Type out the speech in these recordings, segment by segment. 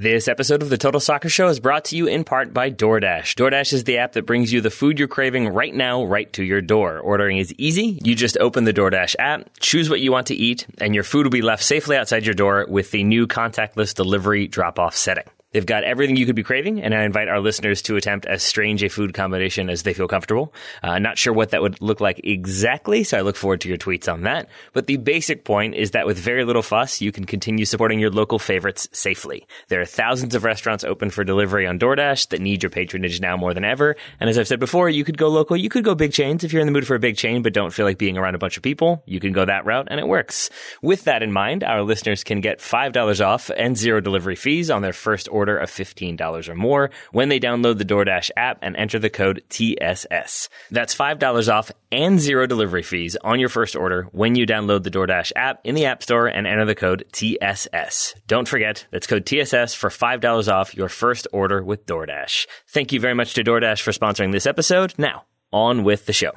This episode of the Total Soccer Show is brought to you in part by DoorDash. DoorDash is the app that brings you the food you're craving right now, right to your door. Ordering is easy. You just open the DoorDash app, choose what you want to eat, and your food will be left safely outside your door with the new contactless delivery drop-off setting. They've got everything you could be craving, and I invite our listeners to attempt as strange a food combination as they feel comfortable. Not sure what that would look like exactly, so I look forward to your tweets on that. But the basic point is that with very little fuss, you can continue supporting your local favorites safely. There are thousands of restaurants open for delivery on DoorDash that need your patronage now more than ever. And as I've said before, you could go local, you could go big chains. If you're in the mood for a big chain but don't feel like being around a bunch of people, you can go that route, and it works. With that in mind, our listeners can get $5 off and zero delivery fees on their first order of $15 or more when they download the DoorDash app and enter the code TSS. That's $5 off and zero delivery fees on your first order when you download the DoorDash app in the App Store and enter the code TSS. Don't forget, that's code TSS for $5 off your first order with DoorDash. Thank you very much to DoorDash for sponsoring this episode. Now, on with the show.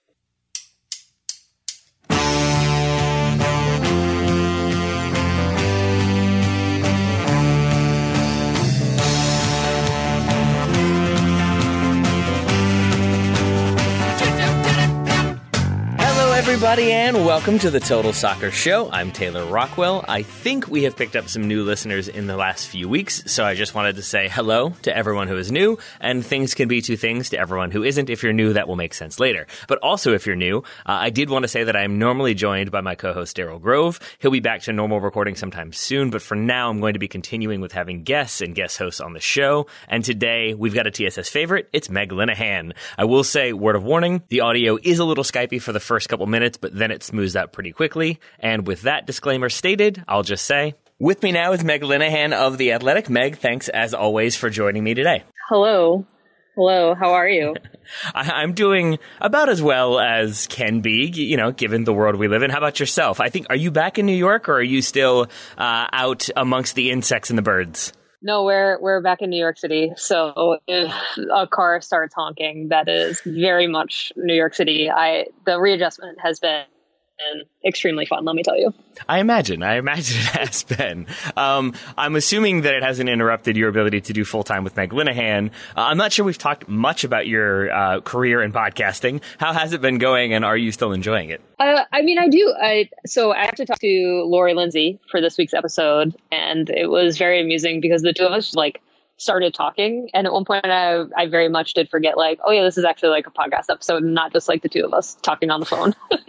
Everybody, and welcome to the Total Soccer Show. I'm Taylor Rockwell. I think we have picked up some new listeners in the last few weeks, so I just wanted to say hello to everyone who is new, and things can be two things to everyone who isn't. If you're new, that will make sense later. But also, if you're new, I did want to say that I am normally joined by my co-host, Daryl Grove. He'll be back to normal recording sometime soon, but for now, I'm going to be continuing with having guests and guest hosts on the show. And today, we've got a TSS favorite. It's Meg Linehan. I will say, word of warning, the audio is a little Skypey for the first couple minutes, but then it smooths out pretty quickly. And with that disclaimer stated, I'll just say, with me now is Meg Linehan of The Athletic. Meg, thanks as always for joining me today. Hello. Hello, how are you? I'm doing about as well as can be, you know, given the world we live in. How about yourself? Are you back in New York, or are you still out amongst the insects and the birds? No, we're back in New York City. So if a car starts honking, that is very much New York City. The readjustment has been extremely fun, let me tell you. I imagine it has been. I'm assuming that it hasn't interrupted your ability to do full-time with Meg Linehan. I'm not sure we've talked much about your career in podcasting. How has it been going, and are you still enjoying it? I do. So I have to talk to Lori Lindsay for this week's episode, and it was very amusing because the two of us started talking, and at one point I very much did forget, oh yeah, this is actually like a podcast episode and not just like the two of us talking on the phone.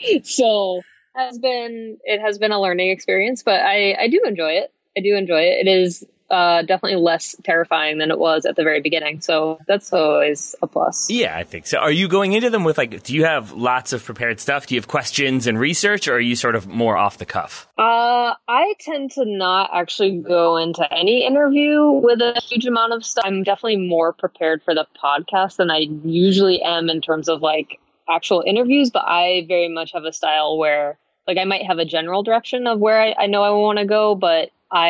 So it has been a learning experience, but I do enjoy it. It is definitely less terrifying than it was at the very beginning, so that's always a plus. Yeah, I think so. Are you going into them with do you have lots of prepared stuff? Do you have questions and research, or are you sort of more off the cuff? I tend to not actually go into any interview with a huge amount of stuff. I'm definitely more prepared for the podcast than I usually am in terms of actual interviews, but I very much have a style where I might have a general direction of where I know I want to go, but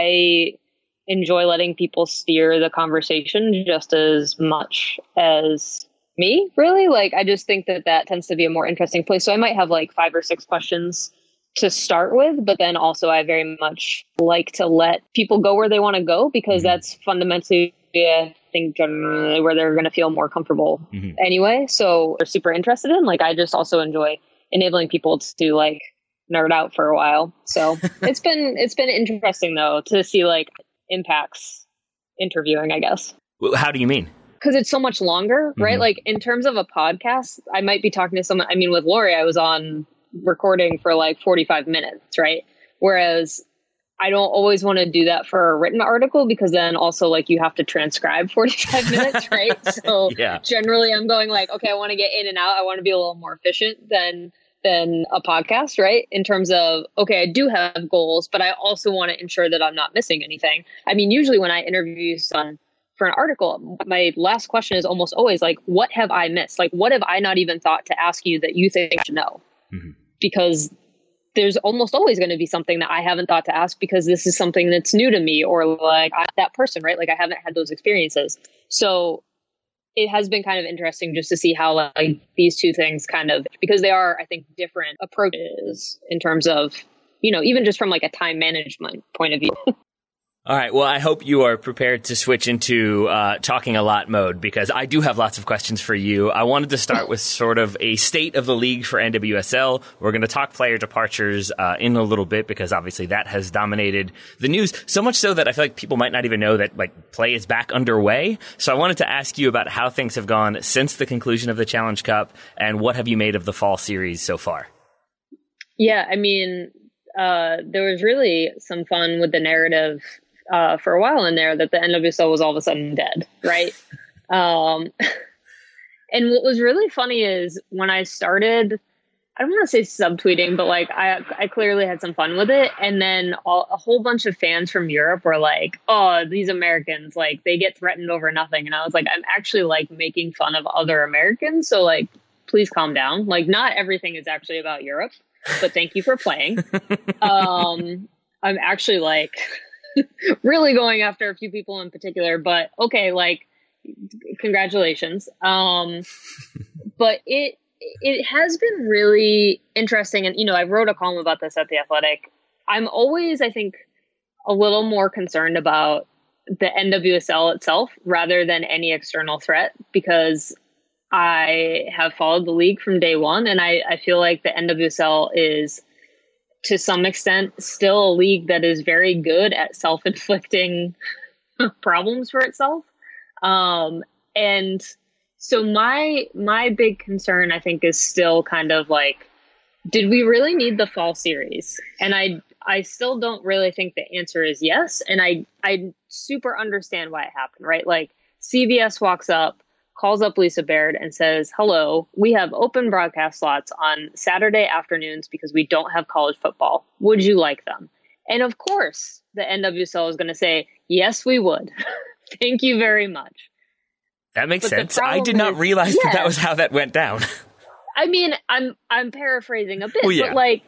I enjoy letting people steer the conversation just as much as me, really. I just think that tends to be a more interesting place. So I might have 5 or 6 questions to start with, but then also I very much like to let people go where they want to go, because that's fundamentally, I think, generally where they're going to feel more comfortable anyway. So they're super interested in, I just also enjoy enabling people to nerd out for a while. So it's been interesting though to see impacts interviewing, I guess. How do you mean? Because it's so much longer, right? In terms of a podcast, I might be talking to someone. I mean, with Lori, I was on recording for 45 minutes, right? Whereas I don't always want to do that for a written article, because then also you have to transcribe 45 minutes, right? So generally I'm going okay, I want to get in and out. I want to be a little more efficient than a podcast, right? In terms of, okay, I do have goals, but I also want to ensure that I'm not missing anything. I mean, usually when I interview someone for an article, my last question is almost always what have I missed? What have I not even thought to ask you that you think I should know? Because there's almost always going to be something that I haven't thought to ask, because this is something that's new to me, or that person, right? I haven't had those experiences. So it has been kind of interesting just to see how these two things because they are, I think, different approaches in terms of, even just from a time management point of view. All right. Well, I hope you are prepared to switch into talking a lot mode, because I do have lots of questions for you. I wanted to start with sort of a state of the league for NWSL. We're going to talk player departures in a little bit, because obviously that has dominated the news, so much so that I feel like people might not even know that like play is back underway. So I wanted to ask you about how things have gone since the conclusion of the Challenge Cup, and what have you made of the fall series so far? Yeah, I mean, there was really some fun with the narrative for a while in there that the NWSL was all of a sudden dead, right? And what was really funny is when I started, I don't want to say subtweeting, but like I clearly had some fun with it. And then a whole bunch of fans from Europe were like, oh, these Americans, like they get threatened over nothing. And I was like, I'm actually like making fun of other Americans. So like, please calm down. Like not everything is actually about Europe, but thank you for playing. I'm actually like really going after a few people in particular, but okay, like congratulations. But it has been really interesting. And, you know, I wrote a column about this at The Athletic. I'm always, I think, a little more concerned about the NWSL itself rather than any external threat, because I have followed the league from day one. And I feel like the NWSL is, to some extent, still a league that is very good at self-inflicting problems for itself. And so my big concern, I think, is still kind of like, did we really need the fall series? And I still don't really think the answer is yes. And I super understand why it happened, right? Like CBS walks up, calls up Lisa Baird and says, hello, we have open broadcast slots on Saturday afternoons because we don't have college football. Would you like them? And of course, the NWSL is going to say, yes, we would. Thank you very much. That makes sense. I did not realize that was how that went down. I mean, I'm paraphrasing a bit, well, yeah. But like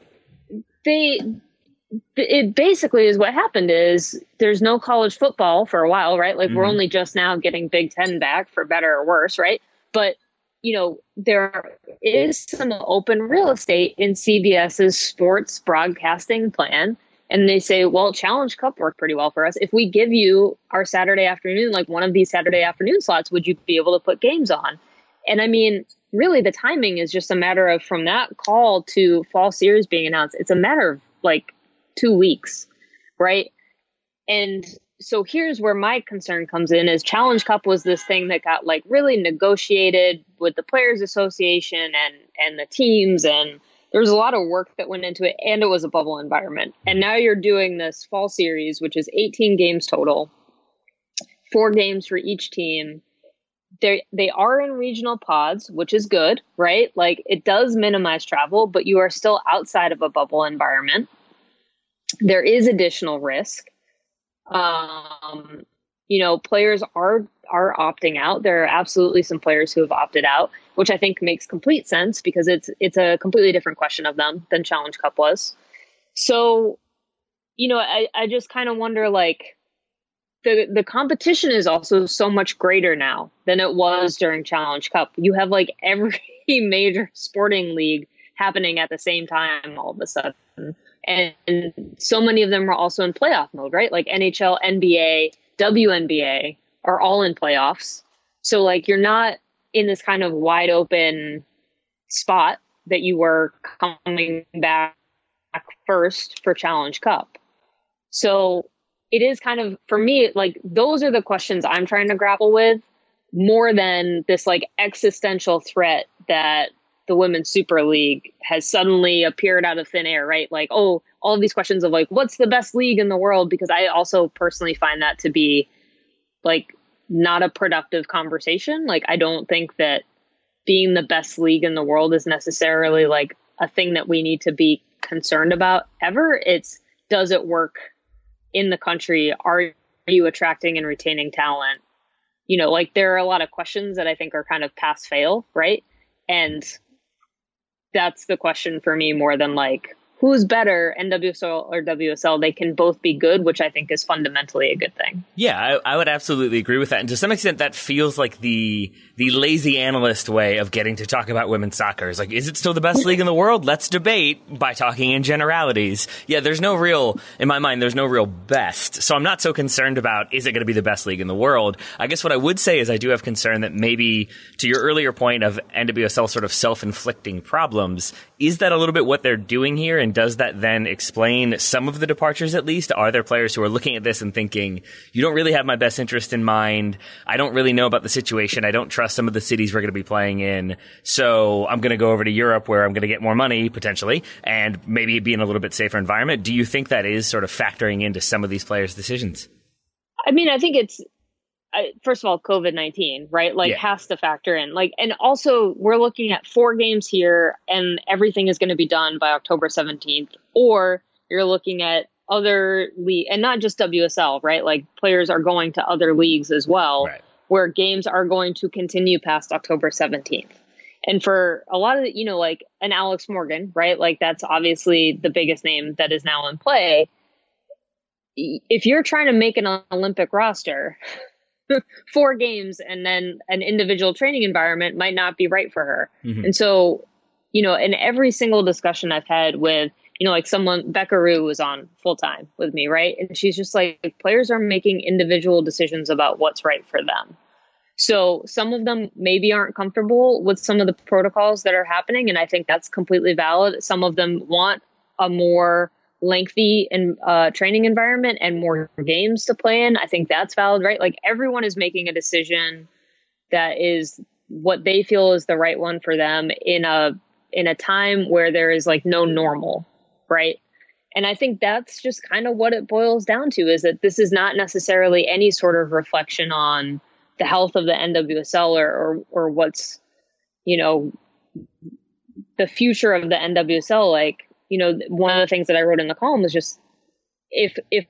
it basically is what happened is there's no college football for a while, right? Like we're only just now getting Big Ten back, for better or worse, right? But, you know, there is some open real estate in CBS's sports broadcasting plan. And they say, well, Challenge Cup worked pretty well for us. If we give you our Saturday afternoon, like one of these Saturday afternoon slots, would you be able to put games on? And I mean, really, the timing is just a matter of, from that call to fall series being announced, it's a matter of like 2 weeks, right? And so here's where my concern comes in is Challenge Cup was this thing that got like really negotiated with the Players Association and the teams, and there was a lot of work that went into it, and it was a bubble environment. And now you're doing this fall series, which is 18 games total, 4 games for each team. They are in regional pods, which is good, right? Like it does minimize travel, but you are still outside of a bubble environment. There is additional risk. You know, players are opting out. There are absolutely some players who have opted out, which I think makes complete sense because it's a completely different question of them than Challenge Cup was. So, you know, I just kind of wonder, like, the competition is also so much greater now than it was during Challenge Cup. You have like every major sporting league happening at the same time all of a sudden. And so many of them are also in playoff mode, right? Like NHL, NBA, WNBA are all in playoffs. So like you're not in this kind of wide open spot that you were coming back first for Challenge Cup. So it is kind of, for me, like those are the questions I'm trying to grapple with more than this like existential threat that the Women's Super League has suddenly appeared out of thin air, right? Like, oh, all of these questions of like, what's the best league in the world? Because I also personally find that to be like not a productive conversation. Like, I don't think that being the best league in the world is necessarily like a thing that we need to be concerned about ever. It's, does it work in the country? Are you attracting and retaining talent? You know, like there are a lot of questions that I think are kind of pass fail, right? And that's the question for me more than like, who's better, NWSL or WSL, they can both be good, which I think is fundamentally a good thing. Yeah, I would absolutely agree with that. And to some extent, that feels like the lazy analyst way of getting to talk about women's soccer. Is like, is it still the best league in the world? Let's debate by talking in generalities. Yeah, there's no real, in my mind, there's no real best. So I'm not so concerned about, is it going to be the best league in the world? I guess what I would say is I do have concern that maybe, to your earlier point of NWSL sort of self-inflicting problems, is that a little bit what they're doing here? And does that then explain some of the departures at least? Are there players who are looking at this and thinking, you don't really have my best interest in mind. I don't really know about the situation. I don't trust some of the cities we're going to be playing in. So I'm going to go over to Europe where I'm going to get more money potentially and maybe be in a little bit safer environment. Do you think that is sort of factoring into some of these players' decisions? I mean, I think it's, first of all, COVID-19, right? Like, has to factor in. Like, and also we're looking at 4 games here and everything is going to be done by October 17th. Or you're looking at other league, and not just WSL, right? Like, players are going to other leagues as well, right, where games are going to continue past October 17th. And for a lot of the, like an Alex Morgan, right? Like, that's obviously the biggest name that is now in play. If you're trying to make an Olympic roster, 4 games and then an individual training environment might not be right for her. Mm-hmm. And so, in every single discussion I've had with, like someone, Becca Rue was on full time with me, right? And she's just like, players are making individual decisions about what's right for them. So some of them maybe aren't comfortable with some of the protocols that are happening. And I think that's completely valid. Some of them want a more lengthy and training environment and more games to play in. I think that's valid, right? Like, everyone is making a decision that is what they feel is the right one for them in a time where there is like no normal, right? And I think that's just kind of what it boils down to, is that this is not necessarily any sort of reflection on the health of the NWSL or what's, the future of the NWSL. Like, one of the things that I wrote in the column was just, if the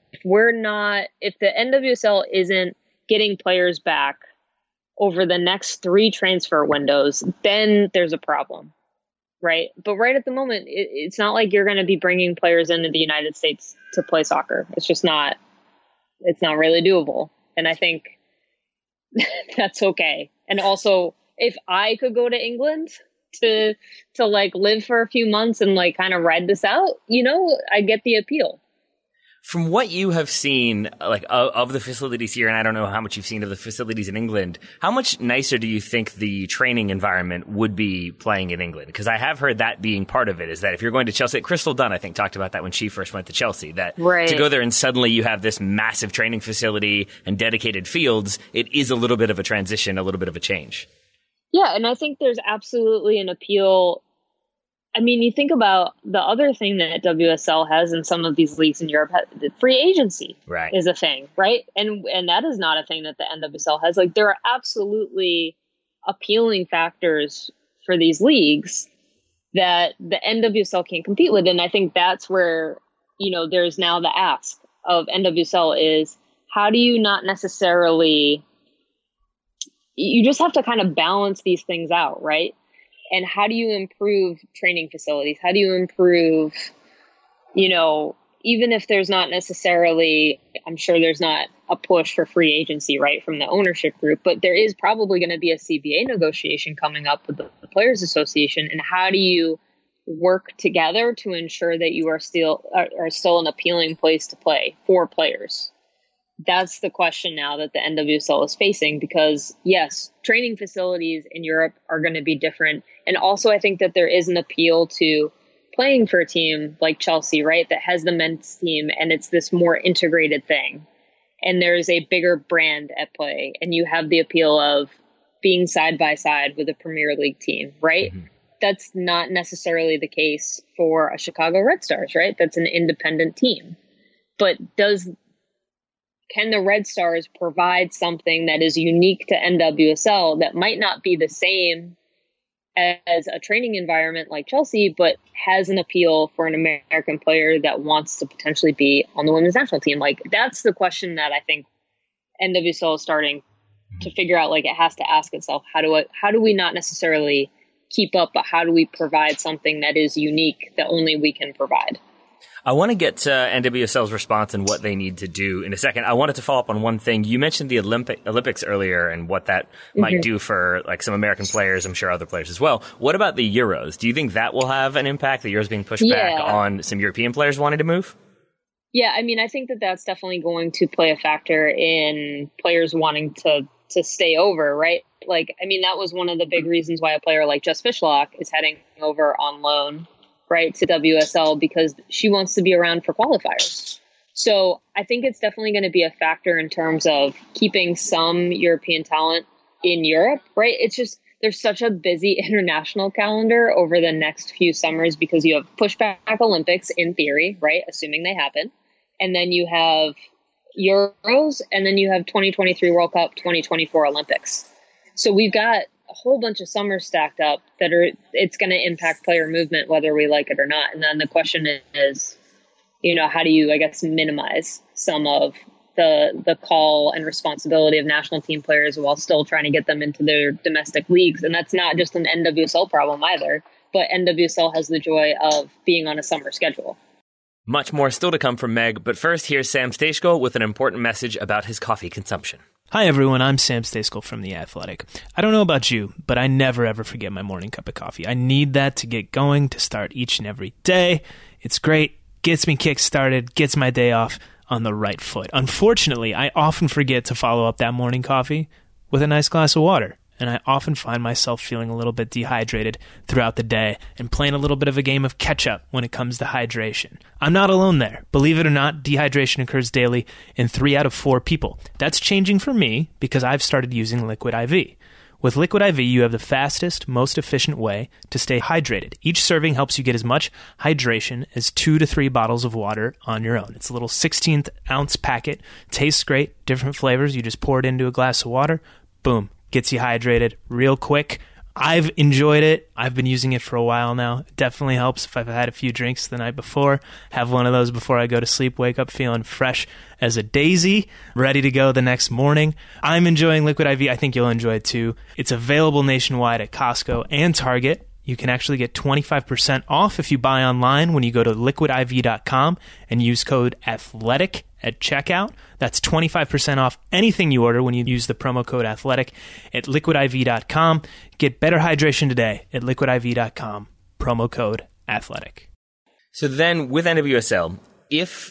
NWSL isn't getting players back over the next 3 transfer windows, then there's a problem, right? But right at the moment, it's not like you're going to be bringing players into the United States to play soccer. It's just not, it's not really doable. And I think that's okay. And also, if I could go to England to like live for a few months and like kind of ride this out, I get the appeal. From what you have seen, like of the facilities here, and I don't know how much you've seen of the facilities in England, how much nicer do you think the training environment would be playing in England? Because I have heard that being part of it, is that if you're going to Chelsea, Crystal Dunn, I think, talked about that when she first went to Chelsea, that to go there and suddenly you have this massive training facility and dedicated fields, it is a little bit of a transition, a little bit of a change. Yeah, and I think there's absolutely an appeal. I mean, you think about the other thing that WSL has in some of these leagues in Europe, free agency is a thing, right? And that is not a thing that the NWSL has. Like, there are absolutely appealing factors for these leagues that the NWSL can't compete with. And I think that's where, there's now the ask of NWSL is, how do you not necessarily... You just have to kind of balance these things out, right? And how do you improve training facilities? How do you improve, even if there's not necessarily, I'm sure there's not a push for free agency, right, from the ownership group, but there is probably going to be a CBA negotiation coming up with the Players Association. And how do you work together to ensure that you are still an appealing place to play for players? That's the question now that the NWSL is facing, because yes, training facilities in Europe are going to be different. And also I think that there is an appeal to playing for a team like Chelsea, right? That has the men's team and it's this more integrated thing. And there's a bigger brand at play and you have the appeal of being side by side with a Premier League team, right? Mm-hmm. That's not necessarily the case for a Chicago Red Stars, right? That's an independent team. But can the Red Stars provide something that is unique to NWSL that might not be the same as a training environment like Chelsea, but has an appeal for an American player that wants to potentially be on the women's national team? Like, that's the question that I think NWSL is starting to figure out. Like, it has to ask itself, how do we not necessarily keep up, but how do we provide something that is unique that only we can provide? I want to get to NWSL's response and what they need to do in a second. I wanted to follow up on one thing. You mentioned the Olympics earlier and what that might do for like some American players, I'm sure other players as well. What about the Euros? Do you think that will have an impact, the Euros being pushed back on some European players wanting to move? Yeah, I mean, I think that that's definitely going to play a factor in players wanting to stay over, right? Like, I mean, that was one of the big reasons why a player like Jess Fishlock is heading over on loan, right, to WSL, because she wants to be around for qualifiers. So I think it's definitely going to be a factor in terms of keeping some European talent in Europe, right? It's just, there's such a busy international calendar over the next few summers because you have pushback Olympics in theory, right? Assuming they happen. And then you have Euros, and then you have 2023 World Cup, 2024 Olympics. So we've got a whole bunch of summers stacked up that it's going to impact player movement, whether we like it or not. And then the question is, you know, how do you, I guess, minimize some of the call and responsibility of national team players while still trying to get them into their domestic leagues? And that's not just an NWSL problem either, but NWSL has the joy of being on a summer schedule. Much more still to come from Meg, but first here's Sam Stejskal with an important message about his coffee consumption. Hi everyone, I'm Sam Stejskal from The Athletic. I don't know about you, but I never ever forget my morning cup of coffee. I need that to get going, to start each and every day. It's great, gets me kick-started, gets my day off on the right foot. Unfortunately, I often forget to follow up that morning coffee with a nice glass of water. And I often find myself feeling a little bit dehydrated throughout the day and playing a little bit of a game of catch-up when it comes to hydration. I'm not alone there. Believe it or not, dehydration occurs daily in 3 out of 4 people. That's changing for me because I've started using Liquid IV. With Liquid IV, you have the fastest, most efficient way to stay hydrated. Each serving helps you get as much hydration as 2 to 3 bottles of water on your own. It's a little 16th ounce packet. Tastes great, different flavors. You just pour it into a glass of water. Boom. Gets you hydrated real quick. I've enjoyed it. I've been using it for a while now. It definitely helps if I've had a few drinks the night before. Have one of those before I go to sleep. Wake up feeling fresh as a daisy, ready to go the next morning. I'm enjoying Liquid IV. I think you'll enjoy it too. It's available nationwide at Costco and Target. You can actually get 25% off if you buy online when you go to liquidiv.com and use code ATHLETIC at checkout. That's 25% off anything you order when you use the promo code ATHLETIC at liquidiv.com. Get better hydration today at liquidiv.com. Promo code ATHLETIC. So then with NWSL, if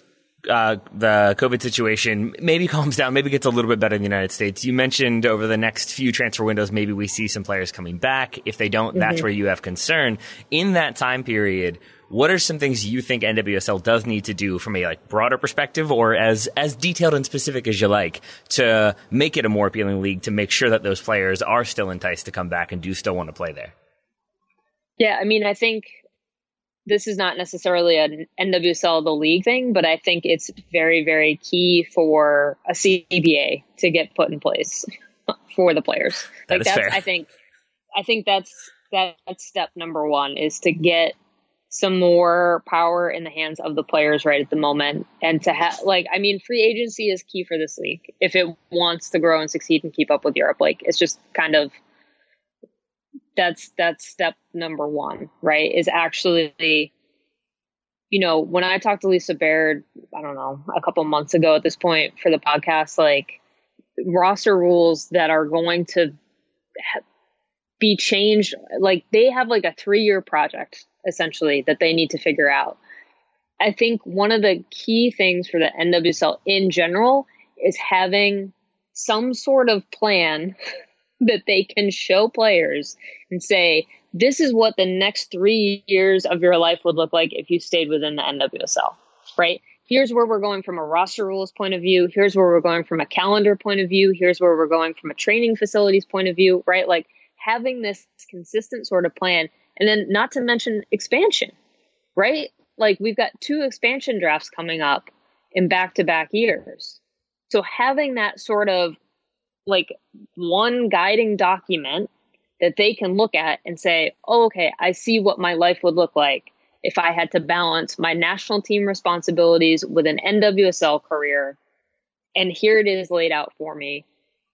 the COVID situation maybe calms down, maybe gets a little bit better in the United States. You mentioned over the next few transfer windows, maybe we see some players coming back. If they don't, that's where you have concern. In that time period, what are some things you think NWSL does need to do from a like broader perspective, or as detailed and specific as you like, to make it a more appealing league, to make sure that those players are still enticed to come back and do still want to play there? Yeah, I mean, I think this is not necessarily an NWSL the league thing, but I think it's very, very key for a CBA to get put in place for the players. That's fair. I think that's step number one, is to get some more power in the hands of the players right at the moment. And to have, I mean, free agency is key for this league if it wants to grow and succeed and keep up with Europe. Like, it's just kind of, that's step number one, right? Is actually, you know, when I talked to Lisa Baird, I don't know, a couple months ago at this point for the podcast, like, roster rules that are going to be changed, like, they have like a 3-year project essentially that they need to figure out. I think one of the key things for the NWSL in general is having some sort of plan that they can show players and say, this is what the next 3 years of your life would look like if you stayed within the NWSL, right? Here's where we're going from a roster rules point of view. Here's where we're going from a calendar point of view. Here's where we're going from a training facilities point of view, right? Like, having this consistent sort of plan, and then not to mention expansion, right? Like, we've got 2 expansion drafts coming up in back-to-back years. So having that sort of like one guiding document that they can look at and say, oh, okay, I see what my life would look like if I had to balance my national team responsibilities with an NWSL career. And here it is laid out for me.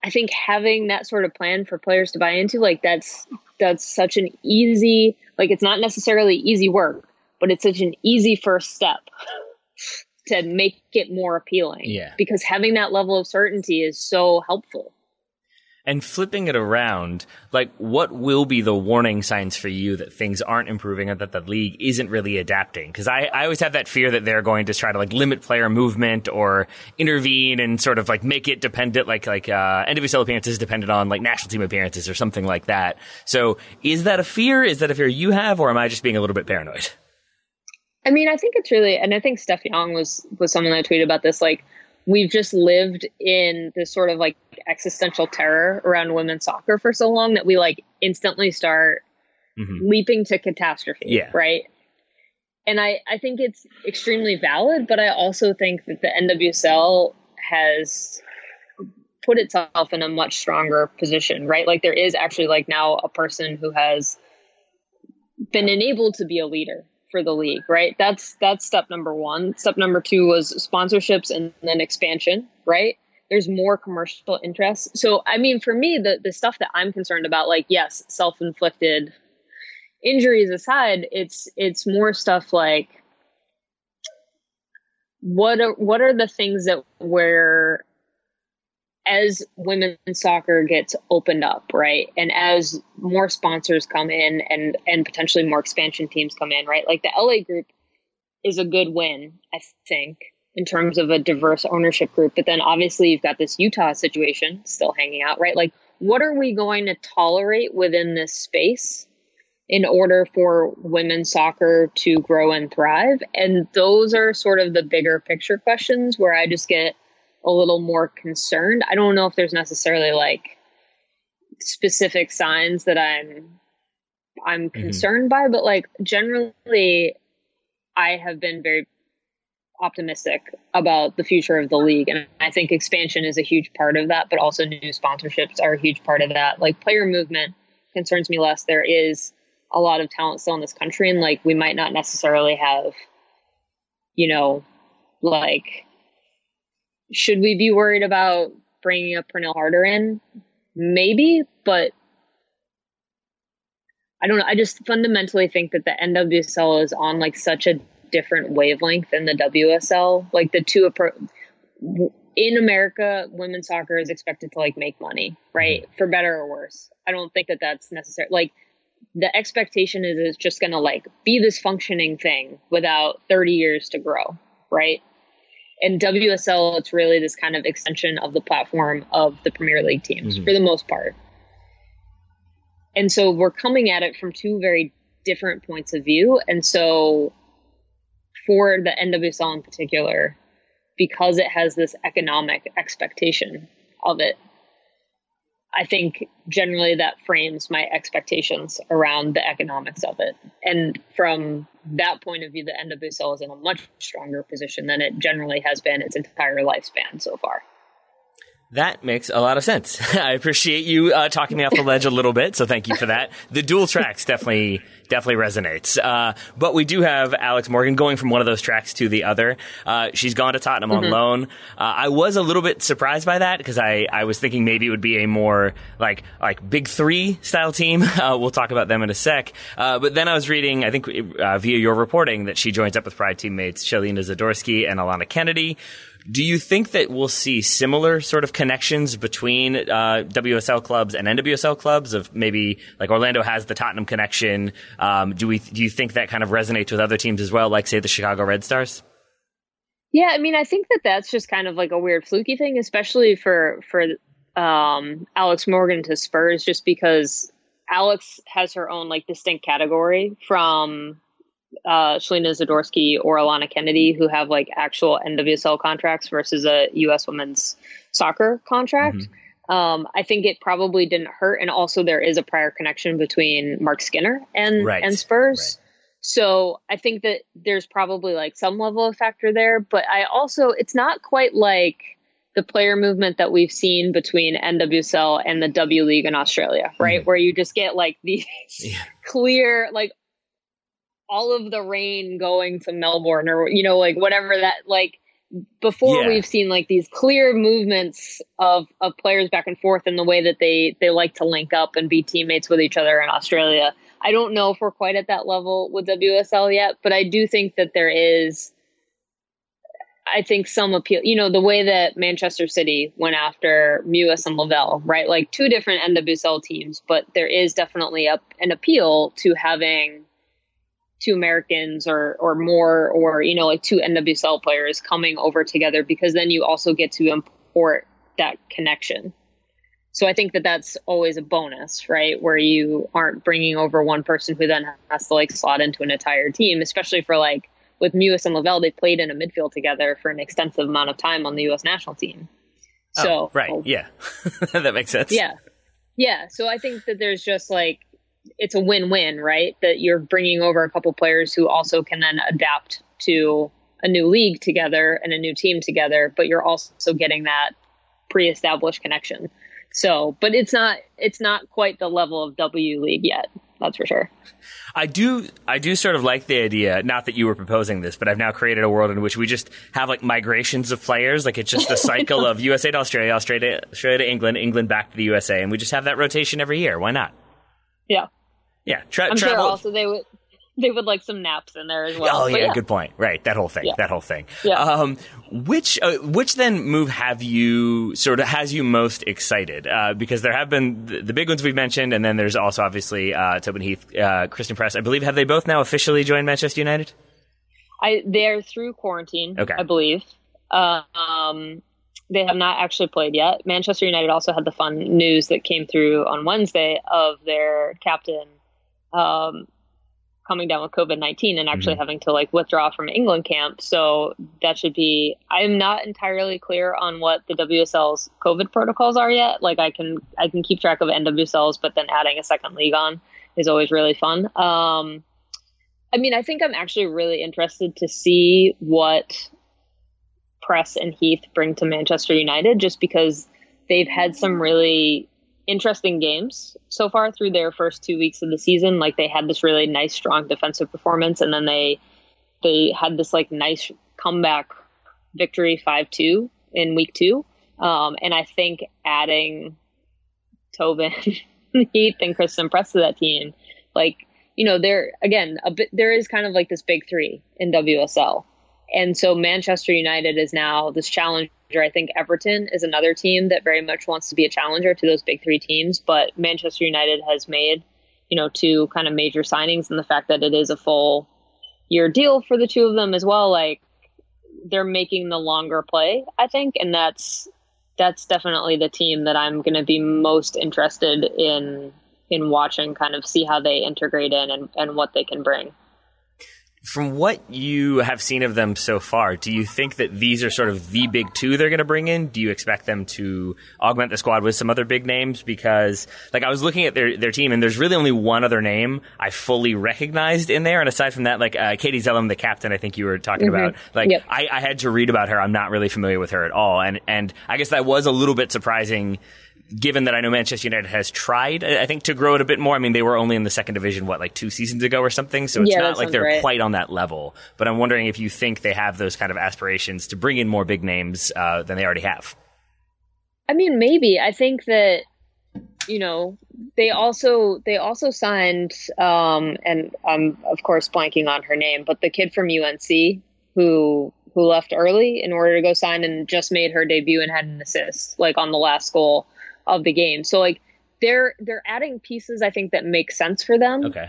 I think having that sort of plan for players to buy into, like that's such an easy, like it's not necessarily easy work, but it's such an easy first step to make it more appealing. Yeah. Because having that level of certainty is so helpful. And flipping it around, like what will be the warning signs for you that things aren't improving or that the league isn't really adapting? Because I always have that fear that they're going to try to like limit player movement or intervene and sort of like make it dependent, like NWSL appearances dependent on like national team appearances or something like that. So is that a fear? Is that a fear you have, or am I just being a little bit paranoid? I mean, I think it's really, and I think Steph Young was someone that tweeted about this, like, we've just lived in this sort of like existential terror around women's soccer for so long that we like instantly start leaping to catastrophe, right? And I think it's extremely valid, but I also think that the NWSL has put itself in a much stronger position, right? Like there is actually like now a person who has been enabled to be a leader for the league, right? That's step number one. Step number two was sponsorships and then expansion, right? There's more commercial interest. So, I mean, for me, the stuff that I'm concerned about, like, yes, self-inflicted injuries aside, it's more stuff like what are the things that where as women's soccer gets opened up, right? And as more sponsors come in and potentially more expansion teams come in, right? Like the LA group is a good win, I think, in terms of a diverse ownership group. But then obviously you've got this Utah situation still hanging out, right? Like what are we going to tolerate within this space in order for women's soccer to grow and thrive? And those are sort of the bigger picture questions where I just get a little more concerned. I don't know if there's necessarily like specific signs that I'm concerned by, but like generally I have been very optimistic about the future of the league. And I think expansion is a huge part of that, but also new sponsorships are a huge part of that. Like player movement concerns me less. There is a lot of talent still in this country. And like, we might not necessarily have, you know, like, should we be worried about bringing a Pernille Harder in? Maybe, but I don't know. I just fundamentally think that the NWSL is on like such a different wavelength than the WSL. Like the two in America, women's soccer is expected to like make money, right? For better or worse. I don't think that that's necessary. Like the expectation is it's just going to like be this functioning thing without 30 years to grow, right? And WSL, it's really this kind of extension of the platform of the Premier League teams for the most part. And so we're coming at it from two very different points of view. And so for the NWSL in particular, because it has this economic expectation of it, I think generally that frames my expectations around the economics of it. And from that point of view, the NWSL is in a much stronger position than it generally has been its entire lifespan so far. That makes a lot of sense. I appreciate you talking me off the ledge a little bit, so thank you for that. The dual tracks definitely resonates. But we do have Alex Morgan going from one of those tracks to the other. She's gone to Tottenham on loan. I was a little bit surprised by that because I was thinking maybe it would be a more like Big Three style team. We'll talk about them in a sec. But then I was reading, I think via your reporting, that she joins up with Pride teammates Shelina Zadorsky and Alana Kennedy. Do you think that we'll see similar sort of connections between WSL clubs and NWSL clubs? Of maybe like Orlando has the Tottenham connection. Do you think that kind of resonates with other teams as well, like say the Chicago Red Stars? Yeah, I mean, I think that that's just kind of like a weird fluky thing, especially for Alex Morgan to Spurs, just because Alex has her own like distinct category from Shelina Zadorsky or Alana Kennedy, who have like actual NWSL contracts versus a U.S. women's soccer contract. I think it probably didn't hurt. And also there is a prior connection between Mark Skinner and Spurs. Right. So I think that there's probably like some level of factor there, but it's not quite like the player movement that we've seen between NWSL and the W League in Australia, right? Where you just get like these clear, like, all of the rain going to Melbourne or, you know, like whatever that, like before we've seen like these clear movements of players back and forth in the way that they like to link up and be teammates with each other in Australia. I don't know if we're quite at that level with WSL yet, but I do think that there is, I think, some appeal, the way that Manchester City went after Mewis and Lavelle, right? Like two different NWSL teams, but there is definitely an appeal to having two Americans or more, or, like two NWSL players coming over together, because then you also get to import that connection. So I think that that's always a bonus, right? Where you aren't bringing over one person who then has to like slot into an entire team, especially for like with Mewis and Lavelle, they played in a midfield together for an extensive amount of time on the U.S. national team. So, right. Yeah. That makes sense. Yeah. Yeah. So I think that there's just like, it's a win-win, right? That you're bringing over a couple players who also can then adapt to a new league together and a new team together, but you're also getting that pre-established connection. So, but it's not quite the level of W League yet. That's for sure. I do sort of like the idea, not that you were proposing this, but I've now created a world in which we just have like migrations of players. Like it's just a cycle of USA to Australia, Australia to England, England back to the USA. And we just have that rotation every year. Why not? Yeah. Yeah. I'm sure also they would like some naps in there as well. Oh yeah, good point. Right. That whole thing. Yeah. Which then move has you most excited? Because there have been the big ones we've mentioned, and then there's also obviously Tobin Heath, Christen Press. I believe, have they both now officially joined Manchester United? They're through quarantine, okay. I believe. They have not actually played yet. Manchester United also had the fun news that came through on Wednesday of their captain coming down with COVID-19 and actually having to like withdraw from England camp. So that should be, I'm not entirely clear on what the WSL's COVID protocols are yet. Like I can keep track of NWSL's, but then adding a second league on is always really fun. I mean, I think I'm actually really interested to see what Press and Heath bring to Manchester United, just because they've had some really interesting games so far through their first 2 weeks of the season. Like they had this really nice, strong defensive performance, and then they had this like nice comeback victory 5-2 in week 2. And I think adding Tobin, Heath, and Christen Press to that team, like, they're again there is kind of like this big three in WSL. And so Manchester United is now this challenger. I think Everton is another team that very much wants to be a challenger to those big three teams. But Manchester United has made, two kind of major signings, and the fact that it is a full year deal for the two of them as well. Like they're making the longer play, I think. And that's definitely the team that I'm going to be most interested in watching, kind of see how they integrate in and what they can bring. From what you have seen of them so far, do you think that these are sort of the big two they're going to bring in? Do you expect them to augment the squad with some other big names? Because, like, I was looking at their team, and there's really only one other name I fully recognized in there. And aside from that, like, Katie Zellum, the captain, I think you were talking about. Like, yep. I had to read about her. I'm not really familiar with her at all. And I guess that was a little bit surprising, given that I know Manchester United has tried, I think, to grow it a bit more. I mean, they were only in the second division, 2 seasons ago or something? So it's not like they're quite on that level. But I'm wondering if you think they have those kind of aspirations to bring in more big names than they already have. I mean, maybe. I think that, they also signed, and I'm, of course, blanking on her name, but the kid from UNC who left early in order to go sign and just made her debut and had an assist, like, on the last goal of the game. So like they're adding pieces, I think, that make sense for them. Okay.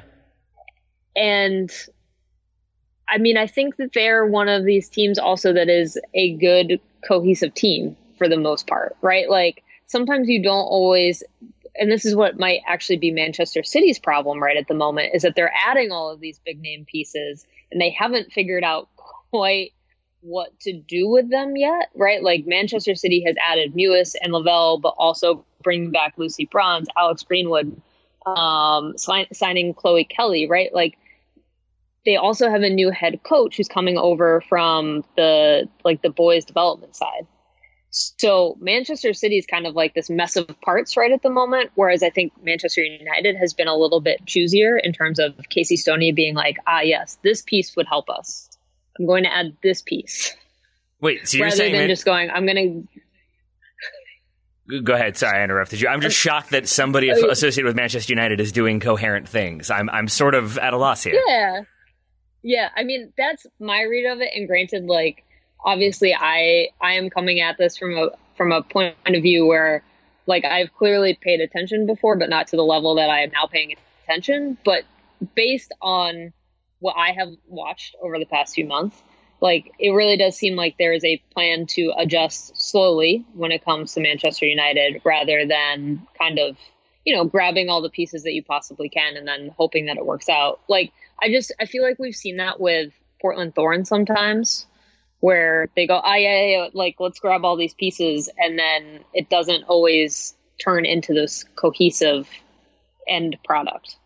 And I mean, I think that they're one of these teams also that is a good cohesive team for the most part, right? Like sometimes you don't always, and this is what might actually be Manchester City's problem right at the moment, is that they're adding all of these big name pieces and they haven't figured out quite what to do with them yet, right? Like Manchester City has added Mewis and Lavelle, but also bringing back Lucy Bronze, Alex Greenwood, signing Chloe Kelly, right? Like they also have a new head coach who's coming over from the boys development side. So Manchester City is kind of like this mess of parts right at the moment, whereas I think Manchester United has been a little bit choosier in terms of Casey Stoney being like, yes, this piece would help us. I'm going to add this piece. Wait, so you're rather saying than that, just going, I'm going to. Go ahead. Sorry, I interrupted you. I'm just shocked that somebody associated with Manchester United is doing coherent things. I'm sort of at a loss here. Yeah. I mean, that's my read of it. And granted, like, obviously, I am coming at this from a point of view where, like, I've clearly paid attention before, but not to the level that I am now paying attention. But based on what I have watched over the past few months, like, it really does seem like there is a plan to adjust slowly when it comes to Manchester United, rather than kind of, grabbing all the pieces that you possibly can and then hoping that it works out. Like, I feel like we've seen that with Portland Thorns sometimes, where they go, yeah, like, let's grab all these pieces, and then it doesn't always turn into this cohesive end product.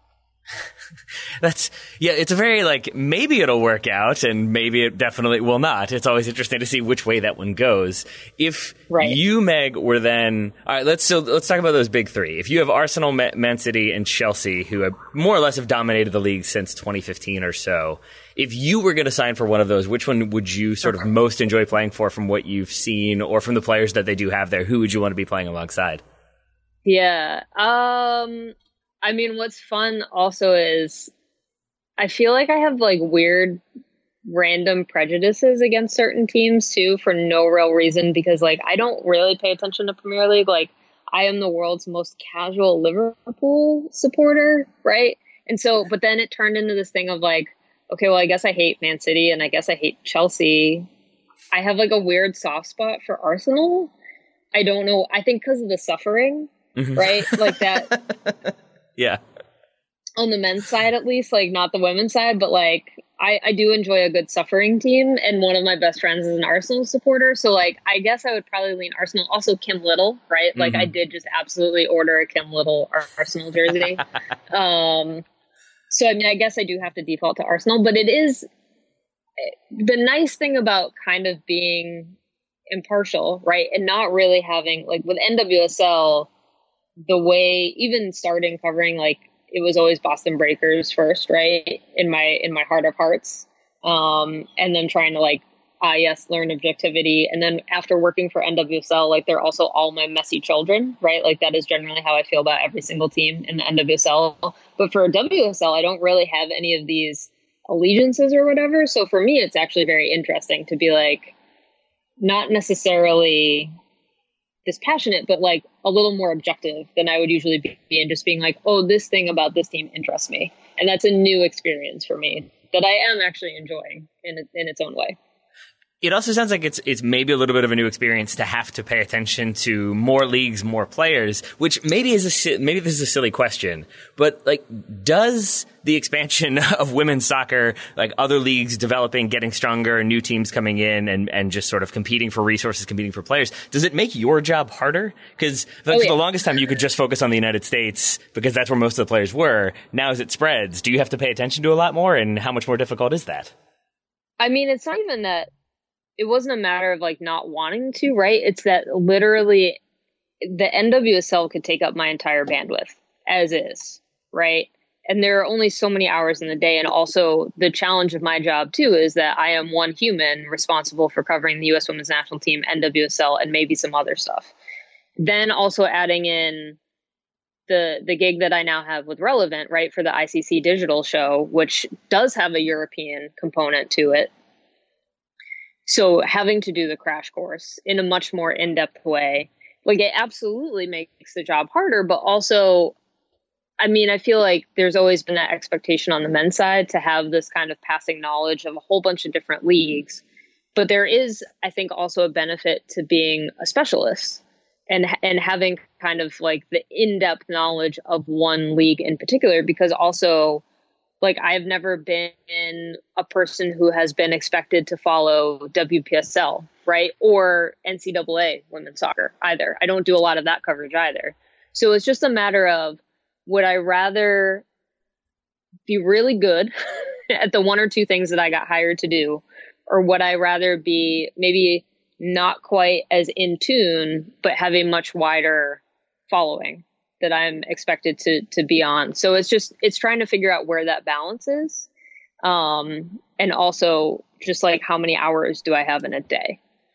It's a very, like, maybe it'll work out and maybe it definitely will not. It's always interesting to see which way that one goes. If you, Meg, were then, all right, let's talk about those big three. If you have Arsenal, Man City, and Chelsea, who have more or less have dominated the league since 2015 or so, if you were going to sign for one of those, which one would you sort of most enjoy playing for from what you've seen or from the players that they do have there? Who would you want to be playing alongside? Yeah. I mean, what's fun also is I feel like I have, like, weird random prejudices against certain teams too, for no real reason, because, like, I don't really pay attention to Premier League. Like, I am the world's most casual Liverpool supporter, right? And so, but then it turned into this thing of, like, okay, well, I guess I hate Man City and I guess I hate Chelsea. I have, like, a weird soft spot for Arsenal. I don't know. I think because of the suffering, right? Like that. Yeah. On the men's side, at least, like, not the women's side, but, like, I do enjoy a good suffering team, and one of my best friends is an Arsenal supporter, so, like, I guess I would probably lean Arsenal. Also, Kim Little, right? Like, I did just absolutely order a Kim Little Arsenal jersey. So, I mean, I guess I do have to default to Arsenal, but it is the nice thing about kind of being impartial, right? And not really having, like, with NWSL, the way, even starting covering, like, it was always Boston Breakers first, right? In my heart of hearts. And then trying to, like, learn objectivity. And then after working for NWSL, like, they're also all my messy children, right? Like, that is generally how I feel about every single team in the NWSL. But for WSL, I don't really have any of these allegiances or whatever. So for me, it's actually very interesting to be, like, not necessarily dispassionate, but, like, a little more objective than I would usually be, and just being like, oh, this thing about this team interests me. And that's a new experience for me that I am actually enjoying in its own way. It also sounds like it's maybe a little bit of a new experience to have to pay attention to more leagues, more players, which maybe this is a silly question, but, like, does the expansion of women's soccer, like other leagues developing, getting stronger, new teams coming in and just sort of competing for resources, competing for players, does it make your job harder? Because for the longest time you could just focus on the United States because that's where most of the players were. Now as it spreads, do you have to pay attention to a lot more, and how much more difficult is that? I mean, it's not even that. It wasn't a matter of, like, not wanting to, right? It's that literally the NWSL could take up my entire bandwidth as is, right? And there are only so many hours in the day. And also the challenge of my job too is that I am one human responsible for covering the U.S. Women's National Team, NWSL, and maybe some other stuff. Then also adding in the gig that I now have with Relevant, right, for the ICC digital show, which does have a European component to it. So having to do the crash course in a much more in-depth way, like, it absolutely makes the job harder, but also, I mean, I feel like there's always been that expectation on the men's side to have this kind of passing knowledge of a whole bunch of different leagues. But there is, I think, also a benefit to being a specialist and having kind of, like, the in-depth knowledge of one league in particular, because also, like, I've never been a person who has been expected to follow WPSL, right? Or NCAA women's soccer either. I don't do a lot of that coverage either. So it's just a matter of, would I rather be really good at the one or two things that I got hired to do, or would I rather be maybe not quite as in tune, but have a much wider following that I'm expected to be on. So it's trying to figure out where that balance is. And also just, like, how many hours do I have in a day?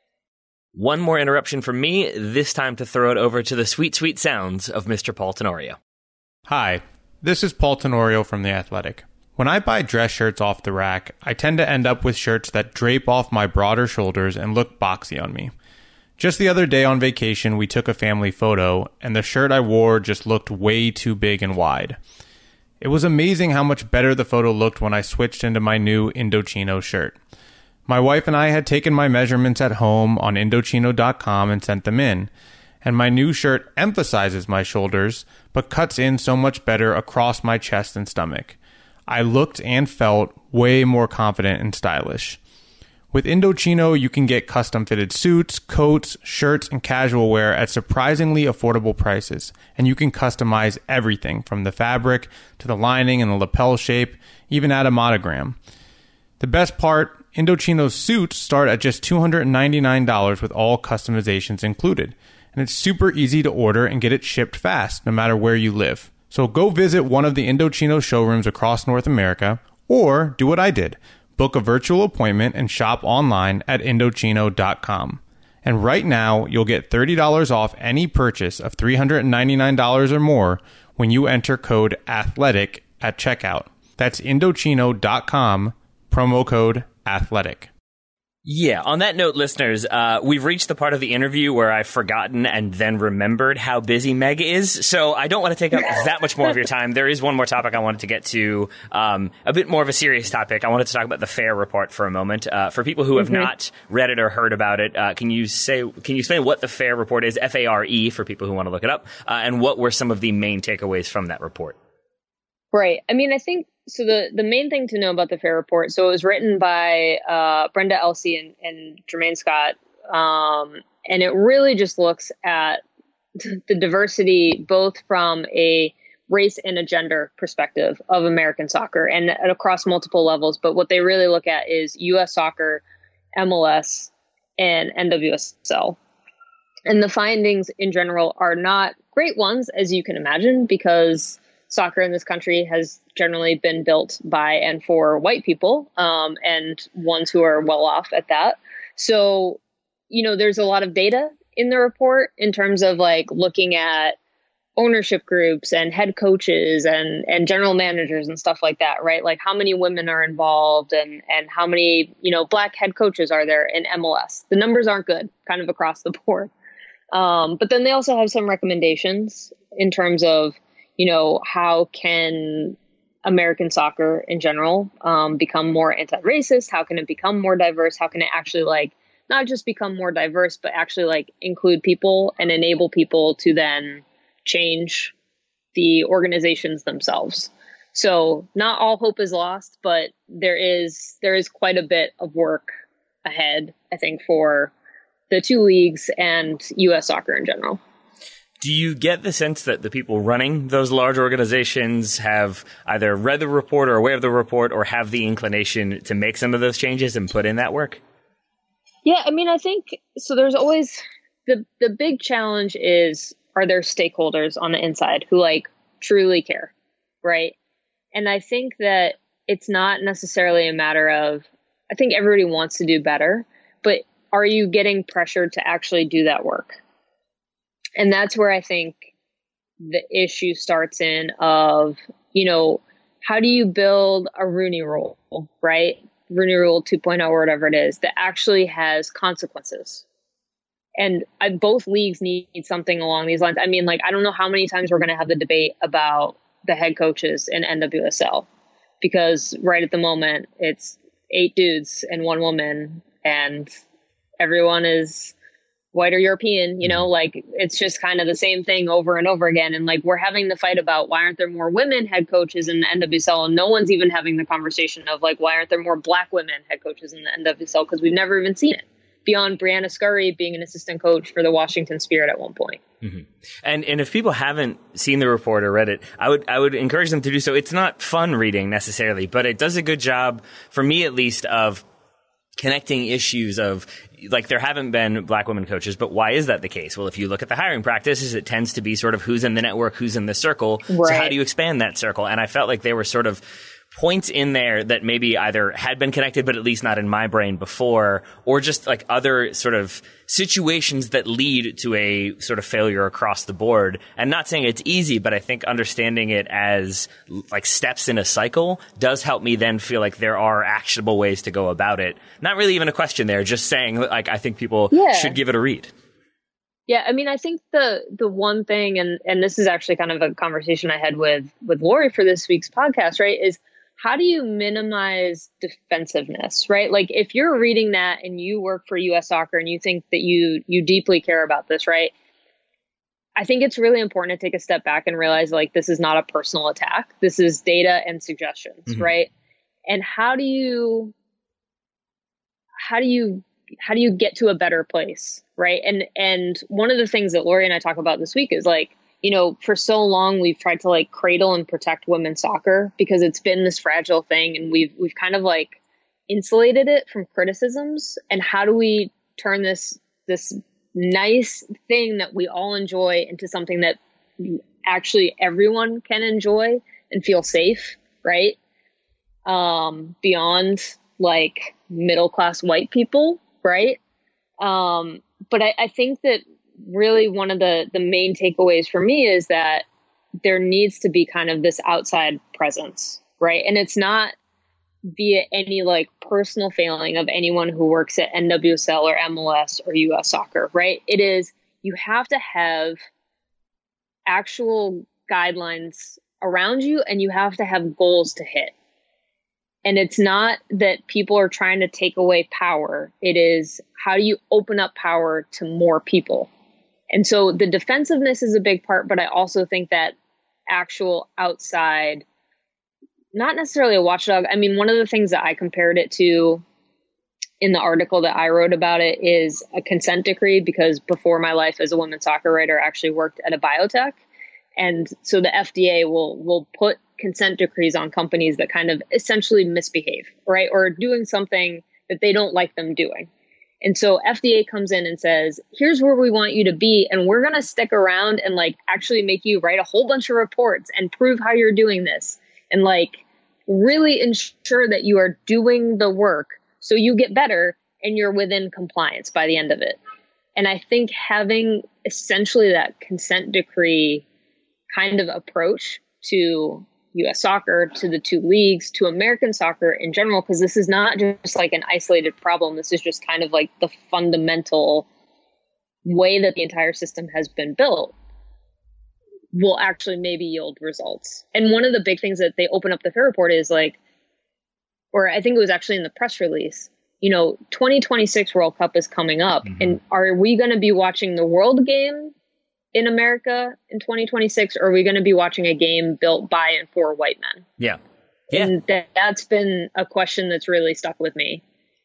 One more interruption from me, this time to throw it over to the sweet, sweet sounds of Mr. Paul Tenorio. Hi, this is Paul Tenorio from The Athletic. When I buy dress shirts off the rack, I tend to end up with shirts that drape off my broader shoulders and look boxy on me. Just the other day on vacation, we took a family photo, and the shirt I wore just looked way too big and wide. It was amazing how much better the photo looked when I switched into my new Indochino shirt. My wife and I had taken my measurements at home on Indochino.com and sent them in, and my new shirt emphasizes my shoulders, but cuts in so much better across my chest and stomach. I looked and felt way more confident and stylish. With Indochino, you can get custom-fitted suits, coats, shirts, and casual wear at surprisingly affordable prices, and you can customize everything from the fabric to the lining and the lapel shape, even add a monogram. The best part, Indochino's suits start at just $299 with all customizations included, and it's super easy to order and get it shipped fast, no matter where you live. So go visit one of the Indochino showrooms across North America, or do what I did. Book a virtual appointment and shop online at Indochino.com. And right now, you'll get $30 off any purchase of $399 or more when you enter code ATHLETIC at checkout. That's Indochino.com, promo code ATHLETIC. Yeah, on that note, listeners, we've reached the part of the interview where I've forgotten and then remembered how busy Meg is, so I don't want to take up that much more of your time. There is one more topic I wanted to get to, a bit more of a serious topic. I wanted to talk about the FAIR report for a moment. For people who have not read it or heard about it, can you explain what the FAIR report is, FARE, for people who want to look it up, and what were some of the main takeaways from that report? Right. I mean, I think so. The main thing to know about the FAIR report. So it was written by Brenda Elsey and Jermaine Scott, and it really just looks at the diversity both from a race and a gender perspective of American soccer and across multiple levels. But what they really look at is U.S. soccer, MLS, and NWSL. And the findings in general are not great ones, as you can imagine, because soccer in this country has generally been built by and for white people, and ones who are well off at that. So, there's a lot of data in the report in terms of like looking at ownership groups and head coaches and general managers and stuff like that, right? Like how many women are involved and how many, Black head coaches are there in MLS. The numbers aren't good kind of across the board. But then they also have some recommendations in terms of, how can American soccer in general become more anti-racist? How can it become more diverse? How can it actually not just become more diverse, but actually include people and enable people to then change the organizations themselves? So not all hope is lost, but there is quite a bit of work ahead, I think, for the two leagues and U.S. soccer in general. Do you get the sense that the people running those large organizations have either read the report or aware of the report or have the inclination to make some of those changes and put in that work? Yeah, I mean, I think so. There's always the big challenge is, are there stakeholders on the inside who truly care, right? And I think that it's not necessarily a matter of, I think everybody wants to do better, but are you getting pressured to actually do that work? And that's where I think the issue starts in of, how do you build a Rooney Rule, right? Rooney Rule 2.0 or whatever it is that actually has consequences. And both leagues need something along these lines. I mean, I don't know how many times we're going to have the debate about the head coaches in NWSL, because right at the moment it's 8 dudes and 1 woman and everyone is white or European, it's just kind of the same thing over and over again. And we're having the fight about why aren't there more women head coaches in the NWSL? And no one's even having the conversation of why aren't there more Black women head coaches in the NWSL? Because we've never even seen it beyond Brianna Scurry being an assistant coach for the Washington Spirit at one point. Mm-hmm. And if people haven't seen the report or read it, I would encourage them to do so. It's not fun reading necessarily, but it does a good job, for me at least, of connecting issues of, there haven't been Black women coaches, but why is that the case? Well, if you look at the hiring practices, it tends to be sort of who's in the network, who's in the circle. Right. So how do you expand that circle? And I felt like they were sort of points in there that maybe either had been connected, but at least not in my brain before, or just like other sort of situations that lead to a sort of failure across the board. And not saying it's easy, but I think understanding it as like steps in a cycle does help me then feel like there are actionable ways to go about it. Not really even a question there, just saying like I think people should give it a read. Yeah, I mean, I think the one thing, and this is actually kind of a conversation I had with Lori for this week's podcast, right, is how do you minimize defensiveness, right? Like if you're reading that and you work for US Soccer and you think that you deeply care about this, right? I think it's really important to take a step back and realize like this is not a personal attack. This is data and suggestions, right? And how do you get to a better place, right? And one of the things that Lori and I talk about this week is like, you know, for so long we've tried to like cradle and protect women's soccer because it's been this fragile thing, and we've kind of like insulated it from criticisms. And how do we turn this nice thing that we all enjoy into something that actually everyone can enjoy and feel safe, right? Beyond like middle-class white people, right? But I think that really one of the main takeaways for me is that there needs to be kind of this outside presence, right? And it's not via any like personal failing of anyone who works at NWSL or MLS or US Soccer, right? It is, you have to have actual guidelines around you and you have to have goals to hit. And it's not that people are trying to take away power. It is, how do you open up power to more people? And so the defensiveness is a big part, but I also think that actual outside, not necessarily a watchdog. I mean, one of the things that I compared it to in the article that I wrote about it is a consent decree, because before my life as a women's soccer writer, I actually worked at a biotech. And so the FDA will put consent decrees on companies that kind of essentially misbehave, right? Or doing something that they don't like them doing. And so FDA comes in and says, here's where we want you to be. And we're going to stick around and like actually make you write a whole bunch of reports and prove how you're doing this. And like really ensure that you are doing the work so you get better and you're within compliance by the end of it. And I think having essentially that consent decree kind of approach to US Soccer, to the two leagues, to American soccer in general, because this is not just like an isolated problem. This is just kind of like the fundamental way that the entire system has been built, will actually maybe yield results. And one of the big things that they open up the Fair Report is like, or I think it was actually in the press release, you know, 2026 World Cup is coming up. And are we going to be watching the World Game in America in 2026, or are we going to be watching a game built by and for white men? Yeah. And that's been a question that's really stuck with me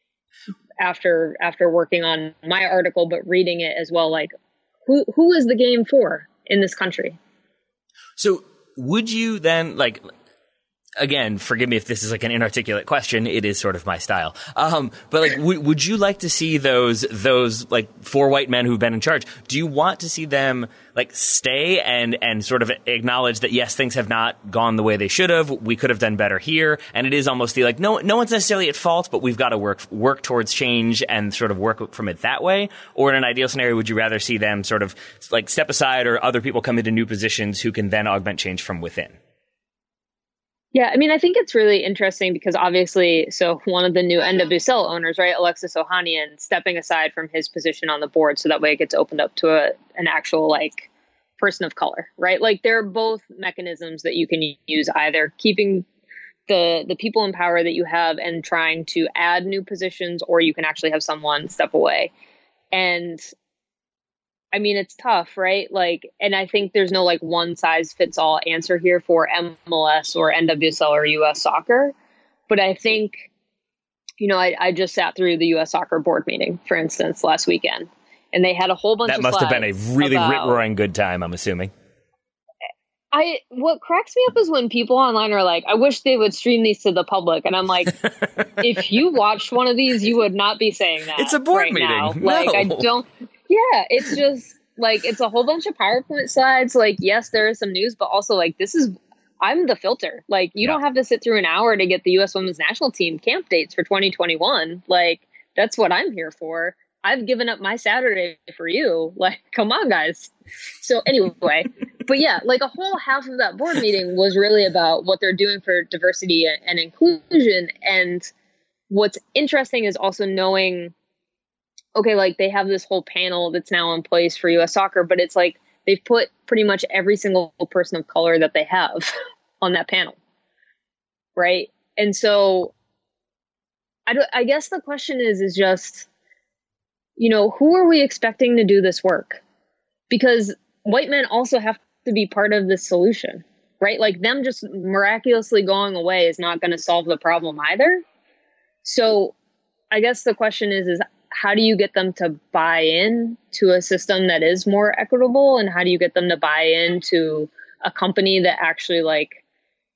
after working on my article, but reading it as well. Like, who is the game for in this country? So would you then, like, again, forgive me if this is like an inarticulate question. It is sort of my style. But like, would you like to see those like four white men who've been in charge? Do you want to see them like stay and sort of acknowledge that yes, things have not gone the way they should have. We could have done better here. And it is almost the like, no one's necessarily at fault, but we've got to work towards change and sort of work from it that way. Or in an ideal scenario, would you rather see them sort of like step aside, or other people come into new positions who can then augment change from within? Yeah, I mean, I think it's really interesting because obviously, so one of the new NWSL owners, right, Alexis Ohanian, stepping aside from his position on the board so that way it gets opened up to an actual like person of color, right? Like there are both mechanisms that you can use, either keeping the people in power that you have and trying to add new positions, or you can actually have someone step away. And I mean, it's tough, right? Like, and I think there's no like one size fits all answer here for MLS or NWSL or US Soccer. But I think, you know, I just sat through the US Soccer board meeting, for instance, last weekend, and they had a whole bunch of slides. That must have been a really rip-roaring good time, I'm assuming. What cracks me up is when people online are like, I wish they would stream these to the public. And I'm like, if you watched one of these, you would not be saying that. It's a board right meeting. Now. No. Like, I don't. Yeah, it's just like, it's a whole bunch of PowerPoint slides. Like, yes, there is some news, but also like, this is I'm the filter. Like, you don't have to sit through an hour to get the U.S. women's national team camp dates for 2021. Like, that's what I'm here for. I've given up my Saturday for you. Like, come on, guys. So anyway, but yeah, like a whole half of that board meeting was really about what they're doing for diversity and inclusion. And what's interesting is also knowing, okay, like they have this whole panel that's now in place for U.S. soccer, but it's like they've put pretty much every single person of color that they have on that panel. Right. And so I guess the question is just, you know, who are we expecting to do this work? Because white men also have to be part of this solution, right? Like them just miraculously going away is not going to solve the problem either. So I guess the question is how do you get them to buy in to a system that is more equitable? And how do you get them to buy into a company that actually like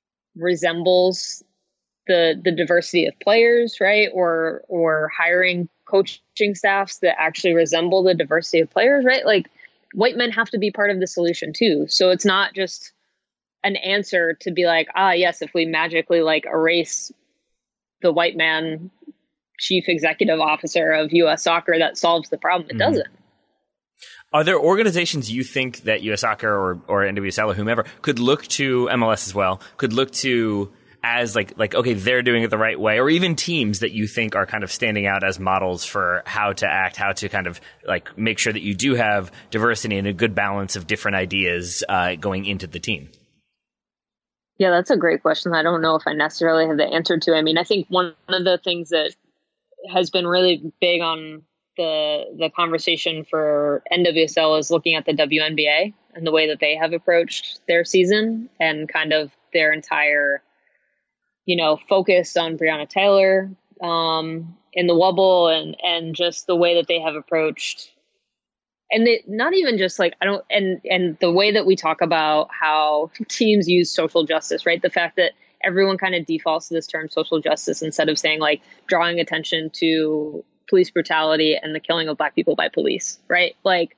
resembles the diversity of players, right? Or hiring coaching staffs that actually resemble the diversity of players, right? Like white men have to be part of the solution too. So it's not just an answer to be like, yes, if we magically like erase the white man chief executive officer of U.S. Soccer, that solves the problem. It doesn't. Are there organizations you think that U.S. Soccer or NWSL or whomever could look to, MLS as well, could look to as like, okay, they're doing it the right way, or even teams that you think are kind of standing out as models for how to act, how to kind of like make sure that you do have diversity and a good balance of different ideas going into the team? Yeah, that's a great question. I don't know if I necessarily have the answer to. I mean, I think one of the things that has been really big on the conversation for NWSL is looking at the WNBA and the way that they have approached their season and kind of their entire, you know, focus on Breonna Taylor in the Wubble and just the way that they have approached. And not even just like, and the way that we talk about how teams use social justice, right? The fact that everyone kind of defaults to this term social justice instead of saying like drawing attention to police brutality and the killing of Black people by police, right? Like,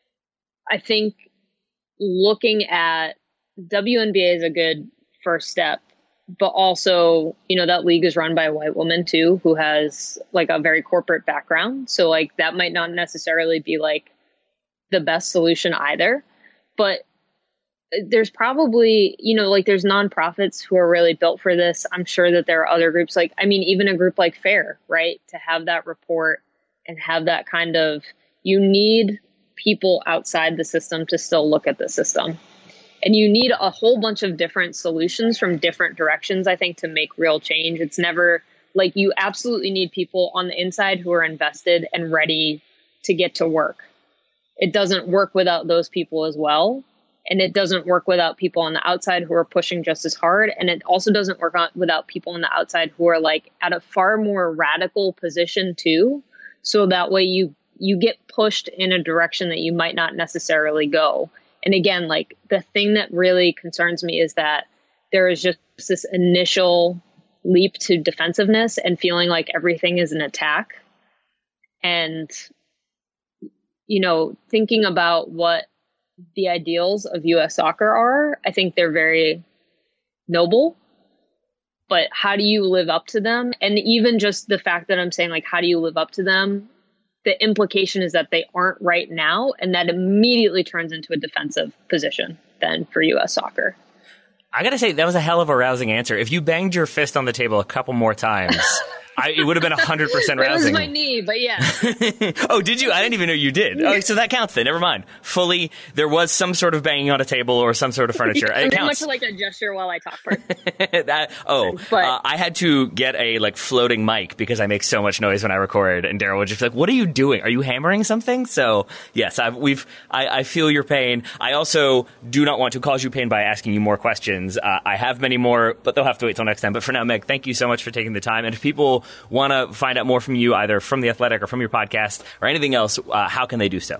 I think looking at WNBA is a good first step, but also, you know, that league is run by a white woman too, who has like a very corporate background. So like that might not necessarily be like the best solution either, but there's probably, you know, like there's nonprofits who are really built for this. I'm sure that there are other groups like, I mean, even a group like FAIR, right? To have that report and have that kind of, you need people outside the system to still look at the system. And you need a whole bunch of different solutions from different directions, I think, to make real change. It's never like you absolutely need people on the inside who are invested and ready to get to work. It doesn't work without those people as well. And it doesn't work without people on the outside who are pushing just as hard. And it also doesn't work without people on the outside who are like at a far more radical position too. So that way you get pushed in a direction that you might not necessarily go. And again, like the thing that really concerns me is that there is just this initial leap to defensiveness and feeling like everything is an attack. And, you know, thinking about what the ideals of U.S. soccer are, I think they're very noble, but how do you live up to them? And even just the fact that I'm saying, like, how do you live up to them? The implication is that they aren't right now, and that immediately turns into a defensive position then for U.S. soccer. I got to say, that was a hell of a rousing answer. If you banged your fist on the table a couple more times, it would have been 100% rousing. It was my knee, but yeah. Oh, did you? I didn't even know you did. Oh, so that counts then. Never mind. Fully, there was some sort of banging on a table or some sort of furniture. It counts. Much like a gesture while I talk. I had to get a like floating mic because I make so much noise when I record, and Daryl would just be like, "What are you doing? Are you hammering something?" So yes, I feel your pain. I also do not want to cause you pain by asking you more questions. I have many more, but they'll have to wait till next time. But for now, Meg, thank you so much for taking the time. And if people want to find out more from you, either from The Athletic or from your podcast or anything else, how can they do so?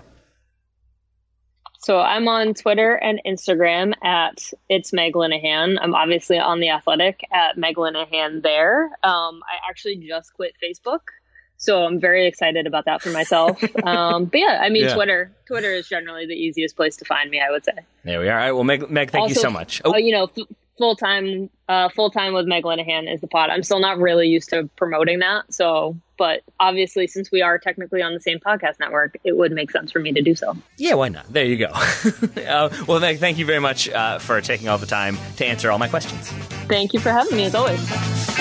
So I'm on Twitter and Instagram at It's Meg Linehan. I'm obviously on The Athletic at Meg Linehan there. I actually just quit Facebook, so I'm very excited about that for myself. But yeah, I mean, yeah. Twitter is generally the easiest place to find me, I would say. There we are. All right, well, Meg, thank you so much. You know, full-time with Meg Linehan is the pod. I'm still not really used to promoting that. So, but obviously since we are technically on the same podcast network, it would make sense for me to do so. Yeah, why not? There you go. Well, Meg, thank you very much for taking all the time to answer all my questions. Thank you for having me as always.